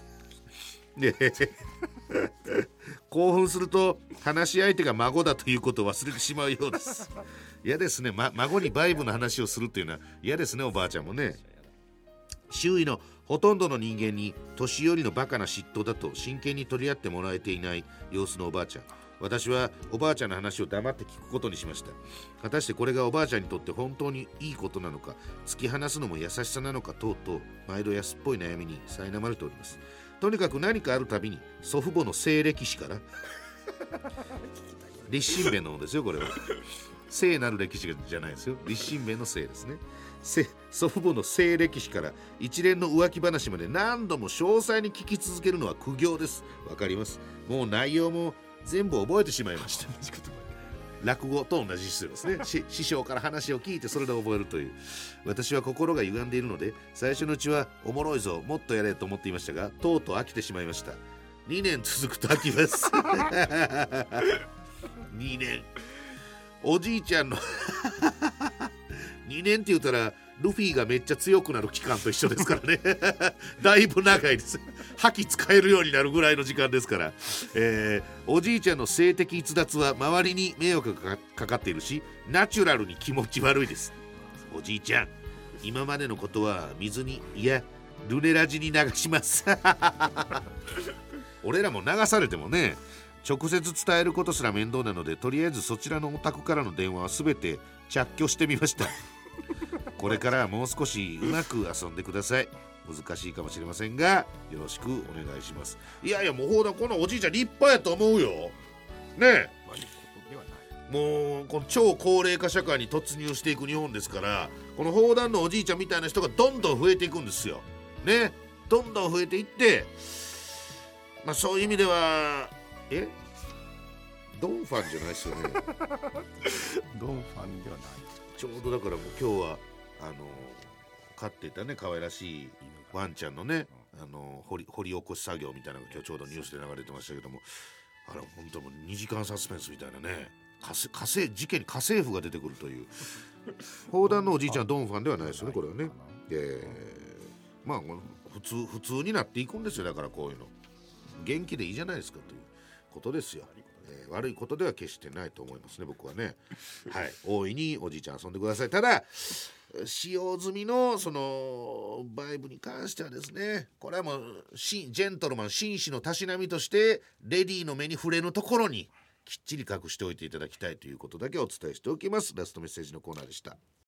興奮すると話し相手が孫だということを忘れてしまうようです嫌ですね、孫にバイブの話をするっていうのは嫌ですね。おばあちゃんもね。周囲のほとんどの人間に年寄りのバカな嫉妬だと真剣に取り合ってもらえていない様子のおばあちゃん。私はおばあちゃんの話を黙って聞くことにしました。果たしてこれがおばあちゃんにとって本当にいいことなのか、突き放すのも優しさなのか等々、毎度安っぽい悩みに苛まれております。とにかく何かあるたびに祖父母の性歴史から立身弁の方ですよこれは。聖なる歴史じゃないですよ。立身弁の性ですね。祖父母の性歴史から一連の浮気話まで何度も詳細に聞き続けるのは苦行です。わかります。もう内容も全部覚えてしまいました落語と同じ姿勢ですね師匠から話を聞いてそれで覚えるという。私は心が歪んでいるので最初のうちはおもろいぞもっとやれと思っていましたが、とうとう飽きてしまいました。2年続くと飽きます 2年おじいちゃんの2年って言ったらルフィがめっちゃ強くなる期間と一緒ですからねだいぶ長いです。覇気使えるようになるぐらいの時間ですから、おじいちゃんの性的逸脱は周りに迷惑がかかっているし、ナチュラルに気持ち悪いです。おじいちゃん、今までのことは水に、いやルネラジに流します俺らも流されてもね、直接伝えることすら面倒なので、とりあえずそちらのお宅からの電話はすべて着去してみましたこれからはもう少しうまく遊んでください。難しいかもしれませんがよろしくお願いします。いやいや、もうほうだ、このおじいちゃん立派やと思うよねえ。もうこの超高齢化社会に突入していく日本ですから、この砲弾のおじいちゃんみたいな人がどんどん増えていくんですよね。どんどん増えていって、まあそういう意味ではドンファンじゃないですよねドンファンではない。 ちょうどだからもう今日は飼っていたね可愛らしいワンちゃんのね、掘り起こし作業みたいなのが今日ちょうどニュースで流れてましたけども、あれ本当もう2時間サスペンスみたいなね、事件に家政婦が出てくるという砲弾のおじいちゃんはドンファンではないですよね、これはね。まあ普通になっていくんですよ。だからこういうの元気でいいじゃないですかということですよ。悪いことでは決してないと思いますね、僕はね。はい、大いにおじいちゃん遊んでください。ただ使用済みのそのバイブに関してはですね、これはもうジェントルマン紳士のたしなみとしてレディーの目に触れぬところにきっちり隠しておいていただきたいということだけお伝えしておきます。ラストメッセージのコーナーでした。